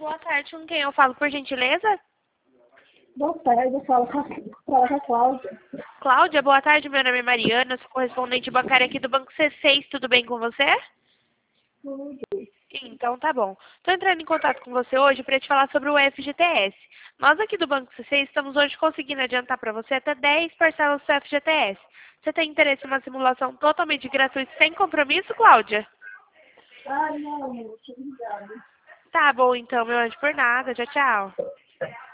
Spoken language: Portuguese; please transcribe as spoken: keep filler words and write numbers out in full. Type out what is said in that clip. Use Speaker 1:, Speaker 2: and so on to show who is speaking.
Speaker 1: Boa tarde, com quem eu falo, por gentileza?
Speaker 2: Boa tarde, eu falo com a, falo com a Cláudia.
Speaker 1: Cláudia, boa tarde, meu nome é Mariana, sou correspondente bancária aqui do Banco C seis, tudo bem com você?
Speaker 2: Tudo.
Speaker 1: Então tá bom. Estou entrando em contato com você hoje para te falar sobre o F G T S. Nós aqui do Banco C seis estamos hoje conseguindo adiantar para você até dez parcelas do F G T S. Você tem interesse em uma simulação totalmente gratuita sem compromisso, Cláudia?
Speaker 2: Ah, não, muito obrigada.
Speaker 1: Tá bom então, meu anjo, por nada. Tchau, tchau.